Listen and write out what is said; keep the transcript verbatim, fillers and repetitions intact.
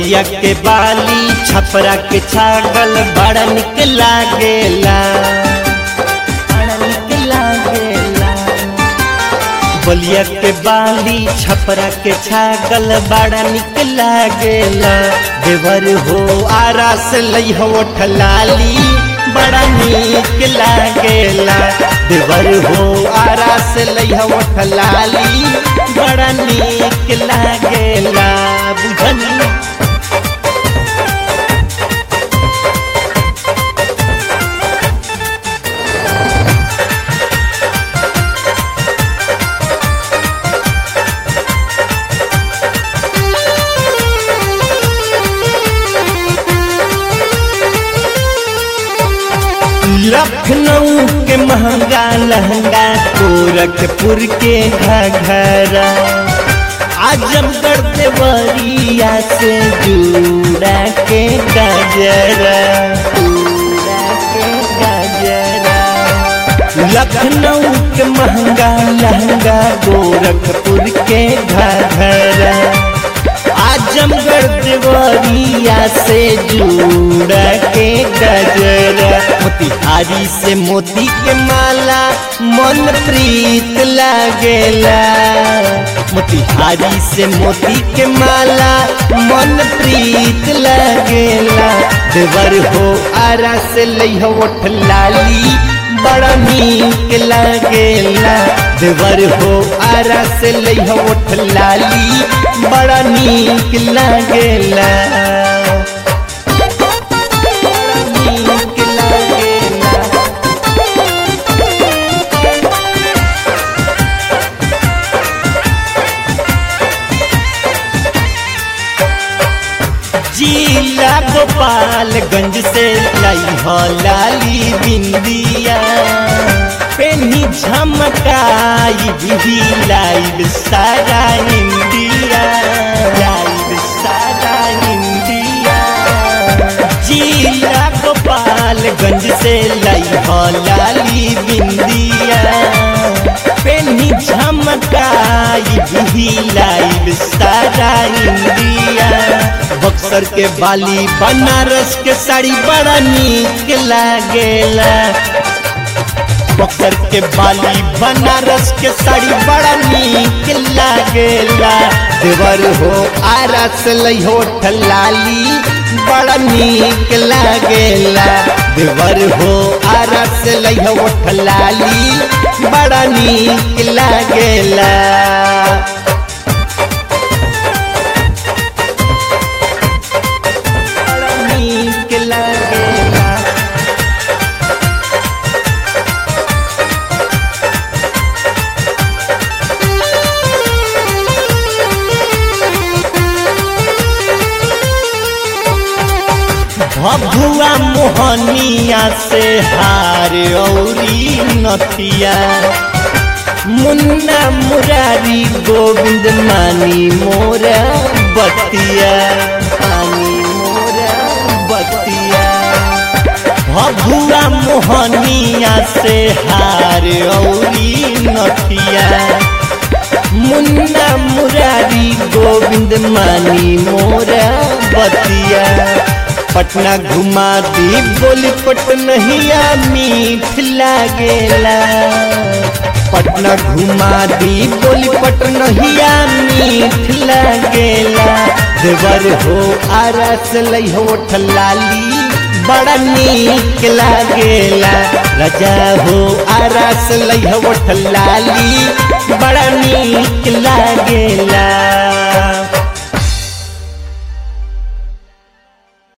बलिया के बाली छपरा के छागल बड़ा निक लागेला, बड़ा निक लागेला। बलिया के बाली छपरा के छागल बड़ा निक लागेला। देवर हो आरा से लइहो ठलाली बड़ा निक लागेला। देवर हो आरा से लइहो ठलाली बड़ा निक लागेला। बुझनी लखनऊ के महंगा लहंगा, गोरखपुर के घघरा, आजमगढ़ देवरिया से जुड़ा के गजरा, जुड़ा के गजरा। लखनऊ के महंगा लहंगा, गोरखपुर के घघरा, आजमगढ़ देवरिया से जुड़ा के गजरा। मोतिहारी से मोती के माला मन प्रीत लागेला। मोतिहारी से मोती के माला मन प्रीत लागेला। देवर हो आरा से लइहो ठलाली बड़ा नीक लागेला। देवर हो आरा से लइहो ठलाली बड़ा नीक लागेला, बड़ा नीक लागेला। जिला गोपालगंज से लइहो लाली बिंदिया, पेनी झमकाई भी लाइव सारा इंडिया, लाइव सारा इंडिया। जिला गोपालगंज से लइहो लाली बिंदिया, पेनी झमकाई भी लाइव सारा इंडिया। बक्सर के बाली बनारस के साड़ी बड़ा नीक लागेला। बक्सर के बाली बनारस के साड़ी बड़ा नीक लागेला। देवर हो आरा से लइहो ठलाली बड़ा नीक लागेला। देवर हो आरा से लइहो ठलाली बड़ा नीक लागेला। बड़ा नीक लागेला। भभुआ मोहनिया से हार औरी नथिया, मुन्ना मुरारी गोविंद मानी मोरा बतिया, मानी मोरा बतिया। भभुआ मोहनिया से हार औरी नथिया, मुन्ना मुरारी गोविंद मानी मोरा बतिया। पटना घुमा दी बोली पटनहिया मीठ लागेला। पटना घुमा दी बोली पटनहिया मीठ लागेला। देवर हो आरा से लइहो ठलाली बड़ा नीक लागेला। राजा हो आरा से लइहो ठलाली बड़ा नीक लागेला।